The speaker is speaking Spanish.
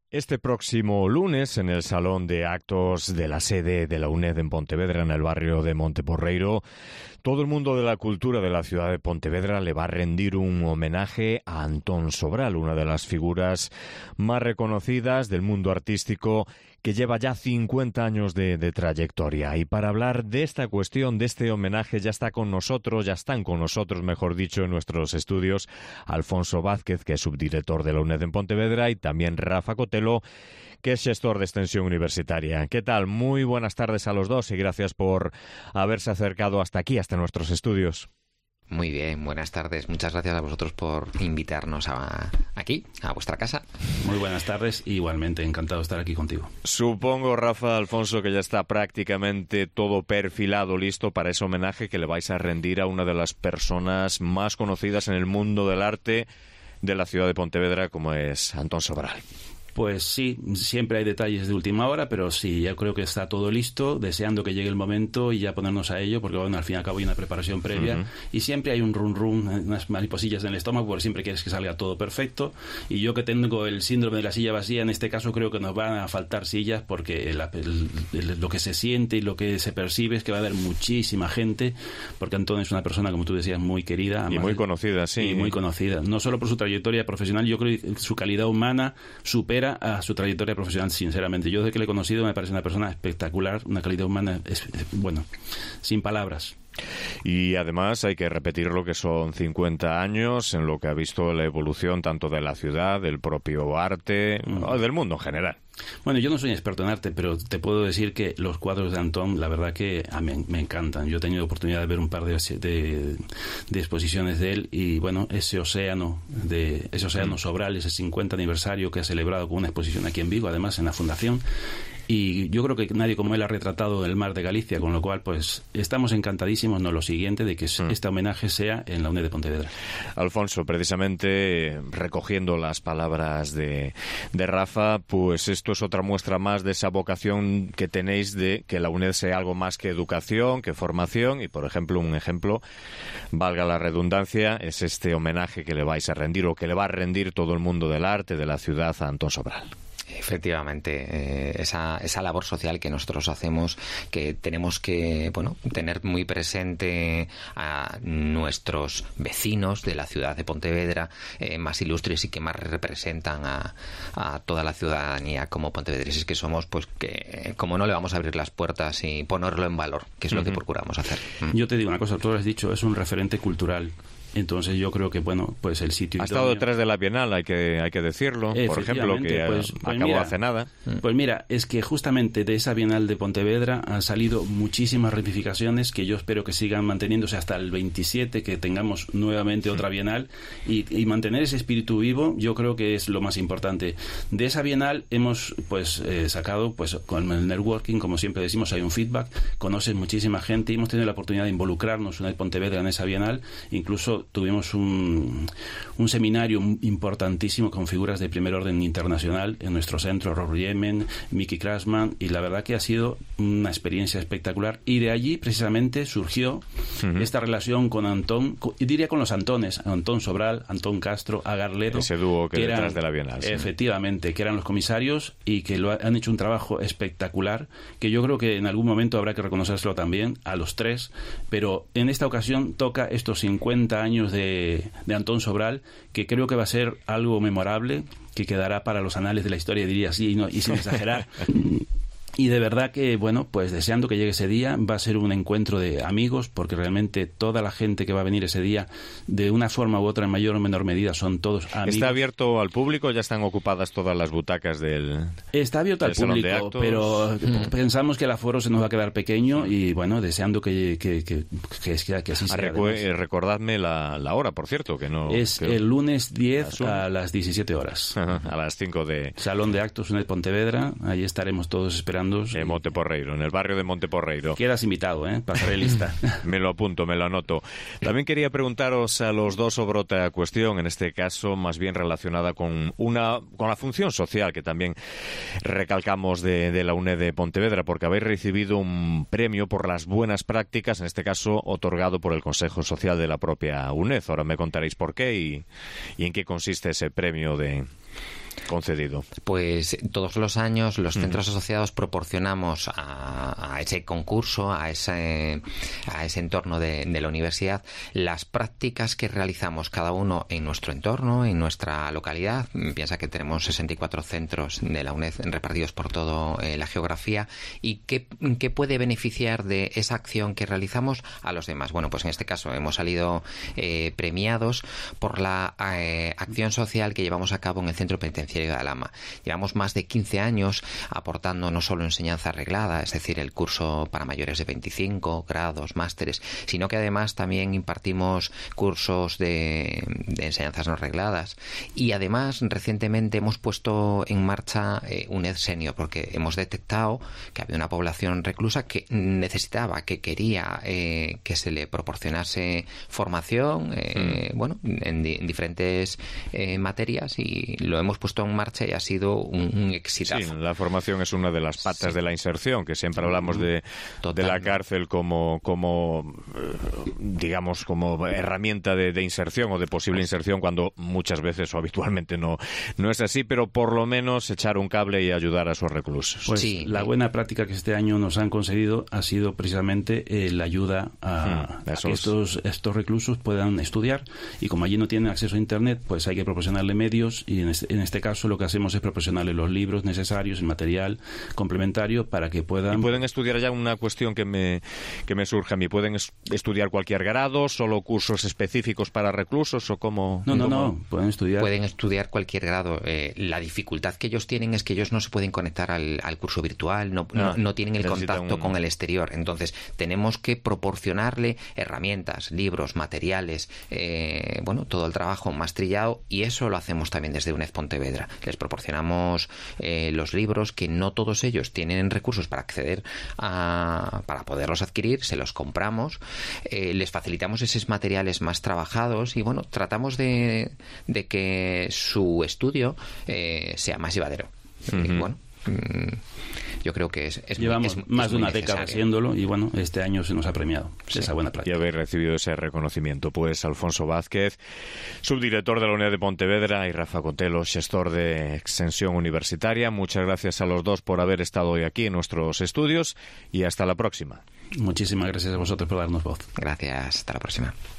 Este próximo lunes, en el Salón de Actos de la sede de la UNED en Pontevedra, en el barrio de Monteporreiro, todo el mundo de la cultura de la ciudad de Pontevedra le va a rendir un homenaje a Antón Sobral, una de las figuras más reconocidas del mundo artístico que lleva ya 50 años de trayectoria. Y para hablar de esta cuestión, de este homenaje, ya están con nosotros, mejor dicho, en nuestros estudios, Alfonso Vázquez, que es subdirector de la UNED en Pontevedra, y también Rafa Cotelo, que es gestor de extensión universitaria. ¿Qué tal? Muy buenas tardes a los dos y gracias por haberse acercado hasta aquí, hasta nuestros estudios. Muy bien, buenas tardes. Muchas gracias a vosotros por invitarnos aquí, a vuestra casa. Muy buenas tardes, igualmente encantado de estar aquí contigo. Supongo, Rafa, Alfonso, que ya está prácticamente todo perfilado, listo para ese homenaje que le vais a rendir a una de las personas más conocidas en el mundo del arte de la ciudad de Pontevedra, como es Antón Sobral. Pues sí, siempre hay detalles de última hora, pero sí, ya creo que está todo listo, deseando que llegue el momento y ya ponernos a ello, porque bueno, al fin y al cabo hay una preparación previa y siempre hay un run, unas mariposillas en el estómago, porque siempre quieres que salga todo perfecto. Y yo que tengo el síndrome de la silla vacía, en este caso creo que nos van a faltar sillas, porque lo que se siente y lo que se percibe es que va a haber muchísima gente, porque Antón es una persona, como tú decías, muy querida. Y muy conocida, sí. Y muy conocida, no solo por su trayectoria profesional, yo creo que su calidad humana supera a su trayectoria profesional, sinceramente. Yo desde que le he conocido me parece una persona espectacular, una calidad humana, bueno, sin palabras. Y además hay que repetir lo que son 50 años en lo que ha visto la evolución tanto de la ciudad, del propio arte, del mundo en general. Bueno, yo no soy experto en arte, pero te puedo decir que los cuadros de Antón, la verdad que me encantan. Yo he tenido oportunidad de ver un par de exposiciones de él y, bueno, ese océano Sobral, ese 50 aniversario que ha celebrado con una exposición aquí en Vigo, además en la Fundación. Y yo creo que nadie como él ha retratado el mar de Galicia, con lo cual pues estamos encantadísimos, lo siguiente, de que este homenaje sea en la UNED de Pontevedra. Alfonso, precisamente recogiendo las palabras de Rafa, pues esto es otra muestra más de esa vocación que tenéis de que la UNED sea algo más que educación, que formación, y por ejemplo, un ejemplo, valga la redundancia, es este homenaje que le vais a rendir o que le va a rendir todo el mundo del arte de la ciudad a Antón Sobral. Efectivamente, esa labor social que nosotros hacemos, que tenemos que tener muy presente a nuestros vecinos de la ciudad de Pontevedra, más ilustres y que más representan a toda la ciudadanía como pontevedreses que somos, pues que como no le vamos a abrir las puertas y ponerlo en valor, que es lo que procuramos hacer. Yo te digo una cosa, tú lo has dicho, es un referente cultural. Entonces yo creo que, bueno, pues el sitio... Ha estado detrás de la Bienal, hay que decirlo, por ejemplo, que acabó hace nada. Pues mira, es que justamente de esa Bienal de Pontevedra han salido muchísimas ramificaciones que yo espero que sigan manteniéndose hasta el 27, que tengamos nuevamente otra Bienal y mantener ese espíritu vivo, yo creo que es lo más importante. De esa Bienal hemos sacado, pues con el networking, como siempre decimos, hay un feedback, conoces muchísima gente y hemos tenido la oportunidad de involucrarnos en el Pontevedra en esa Bienal, incluso tuvimos un seminario importantísimo con figuras de primer orden internacional en nuestro centro, Rob Yemen, Mickey Krasman, y la verdad que ha sido una experiencia espectacular. Y de allí precisamente surgió esta relación con Antón, y diría con los Antones, Antón Sobral, Antón Castro, Agar Ledo. Ese dúo que detrás de la Bienal. Sí. Efectivamente, que eran los comisarios y que han hecho un trabajo espectacular, que yo creo que en algún momento habrá que reconocérselo también a los tres, pero en esta ocasión toca estos 50 años de Antón Sobral, que creo que va a ser algo memorable, que quedará para los anales de la historia, diría así, y sin exagerar. Y de verdad que, bueno, pues deseando que llegue ese día, va a ser un encuentro de amigos, porque realmente toda la gente que va a venir ese día, de una forma u otra, en mayor o menor medida, son todos amigos. ¿Está abierto al público? ¿Ya están ocupadas todas las butacas del Está abierto al público, pero pensamos que el aforo se nos va a quedar pequeño y, bueno, deseando que así sea. Recordadme la hora, por cierto, que no... Es el lunes 10 a las 17 horas. A las 5 de... Salón de Actos, UNED Pontevedra, ahí estaremos todos esperando. En Monteporreiro, en el barrio de Monteporreiro. Quedas invitado, pasaré lista. Me lo apunto, me lo anoto. También quería preguntaros a los dos sobre otra cuestión, en este caso más bien relacionada con la función social que también recalcamos de la UNED de Pontevedra, porque habéis recibido un premio por las buenas prácticas, en este caso otorgado por el Consejo Social de la propia UNED. Ahora me contaréis por qué y en qué consiste ese premio de concedido? Pues todos los años los centros asociados proporcionamos a ese concurso, a ese entorno de la universidad, las prácticas que realizamos cada uno en nuestro entorno, en nuestra localidad. Piensa que tenemos 64 centros de la UNED repartidos por toda la geografía. ¿Y qué puede beneficiar de esa acción que realizamos a los demás? Bueno, pues en este caso hemos salido premiados por la acción social que llevamos a cabo en el Centro Penitenciario de Alhama. Llevamos más de 15 años aportando no solo enseñanza reglada, es decir, el curso para mayores de 25, grados, másteres, sino que además también impartimos cursos de enseñanzas no regladas. Y además, recientemente hemos puesto en marcha UNED Senior, porque hemos detectado que había una población reclusa que necesitaba, que quería que se le proporcionase formación, en diferentes materias, y lo hemos puesto en marcha y ha sido un exitazo. Sí, la formación es una de las patas de la inserción, que siempre hablamos de la cárcel como digamos, como herramienta de inserción o de posible inserción, cuando muchas veces o habitualmente no es así, pero por lo menos echar un cable y ayudar a esos reclusos. Pues sí, la buena práctica que este año nos han concedido ha sido precisamente la ayuda a que estos reclusos puedan estudiar, y como allí no tienen acceso a Internet, pues hay que proporcionarle medios, y en este caso lo que hacemos es proporcionarle los libros necesarios, el material complementario para que puedan... ¿Y pueden estudiar ya? Una cuestión que me surge a mí. ¿Pueden estudiar cualquier grado, solo cursos específicos para reclusos o cómo? No, pueden estudiar cualquier grado. La dificultad que ellos tienen es que ellos no se pueden conectar al curso virtual, no tienen el contacto con el exterior. Entonces, tenemos que proporcionarle herramientas, libros, materiales, todo el trabajo más trillado, y eso lo hacemos también desde UNED Pontevedra. Les proporcionamos los libros, que no todos ellos tienen recursos para acceder para poderlos adquirir, se los compramos, les facilitamos esos materiales más trabajados, y tratamos de que su estudio sea más llevadero. Yo creo que llevamos más de una década haciéndolo, y este año se nos ha premiado esa buena práctica. Y habéis recibido ese reconocimiento. Pues Alfonso Vázquez, subdirector de la UNED de Pontevedra, y Rafa Cotelo, gestor de Extensión Universitaria. Muchas gracias a los dos por haber estado hoy aquí en nuestros estudios, y hasta la próxima. Muchísimas gracias a vosotros por darnos voz. Gracias, hasta la próxima.